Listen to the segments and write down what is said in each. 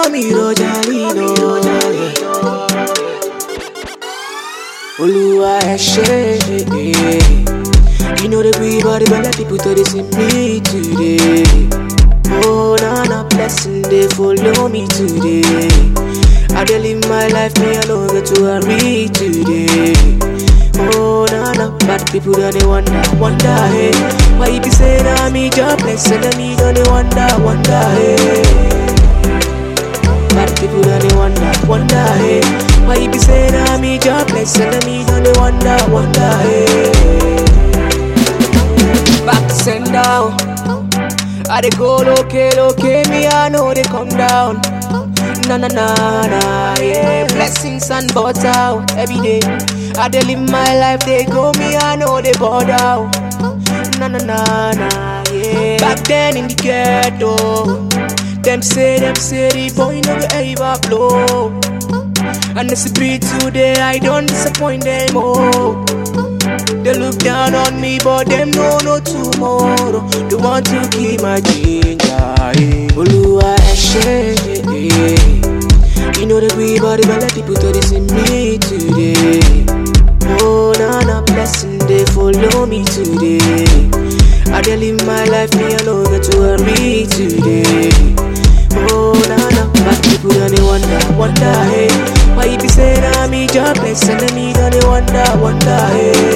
Call me Rojalino. Oluwa Eshe. You know the breed, but the bella people to this in me today. Oh, na blessing, they follow me today. I dey live my life, me I know get to hurry today. Oh, na bad people don't they wonder, hey. Why you be saying I'm me jobless, and me don't they wonder, hey. Bad people don't they wonder, hey. Why you be saying I'm me jobless, and me don't they wonder, hey. Back to send down. I dey go okay, me I know they come down. Na, yeah. Blessings and butter every day. I dey live my life, they go me, I know they bow down. Na, yeah. Back then in the ghetto, them say the boy no go ever blow. And it's a beat today, I don't disappoint them, oh. They look down on me, but them know no tomorrow. They want to keep my ginger, yeah. Oluwa Eshe. You know the breed, but the bella people to this in me today. Oh, na blessing, they follow me today. I dey live my life, me I know get to hurry today. Oh, na bad people don't they wonder, hey. Why you be saying I'm me jobless, and me don't they wonder, hey.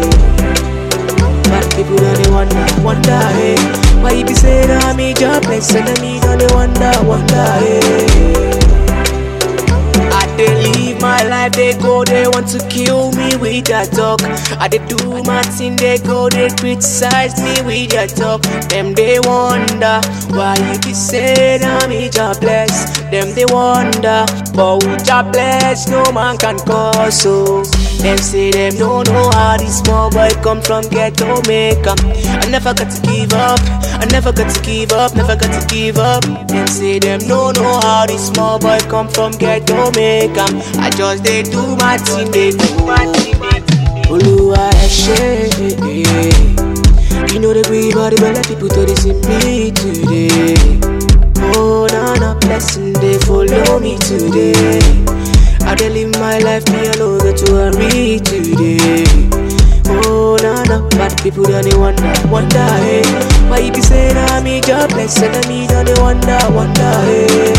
Bad people don't they wonder, hey. Why you be saying I'm me jobless, and me don't they wonder, hey. I dey live my life, they go, they want to kill me with that talk. I dey do my thing, they go, they criticize me with that talk. Them they wonder, why you be saying I'm jobless. Them they wonder, but with jobless, no man can cause so. Them say them don't know how this small boy come from ghetto make 'em. I never got to give up, I never got to give up, never got to give up. Them say them don't know how this small boy come from ghetto make 'em. I just they do my thing, they do my thing. Oluwa Eshe. You know the breed, but the bella people to this in me today. Oh, na blessing, they follow me today. I dey live my life, me I know get to hurry today. Oh, na bad people don't they wonder, hey. Why you be saying I'm me jobless, and me don't they wonder, hey.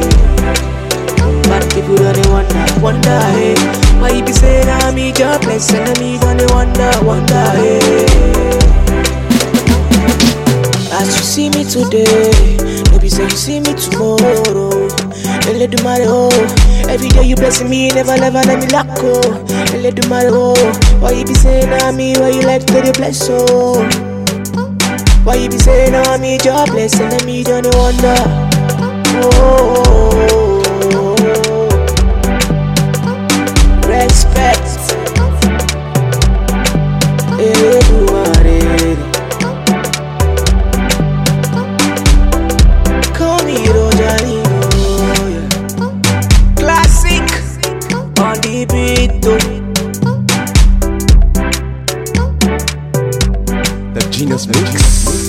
Bad people don't they wonder, hey. Why you be saying I'm me jobless, and me don't they wonder, hey. As you see me today, maybe say you see me tomorrow. Let do my oh. Every day you blessing me, never let me lack oh. Let do my oh. Why you be saying on me, why you like to the bless oh? Why you be saying on me, jobless, and me don't wonder. Oh, respect. Call me Rojalino, yeah. Classic on the beat, The Genius Mix.